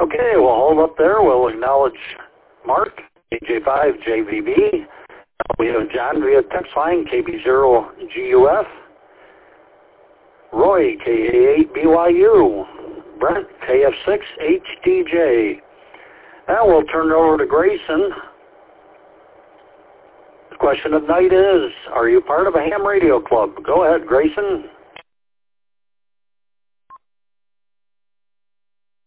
Okay, we'll hold up there. We'll acknowledge Mark, AJ5JVB. We have John via text line, KB0GUF. Roy, KA8BYU. Brent, KF6HDJ. Now we'll turn it over to Grayson. The question of the night is, are you part of a ham radio club? Go ahead, Grayson.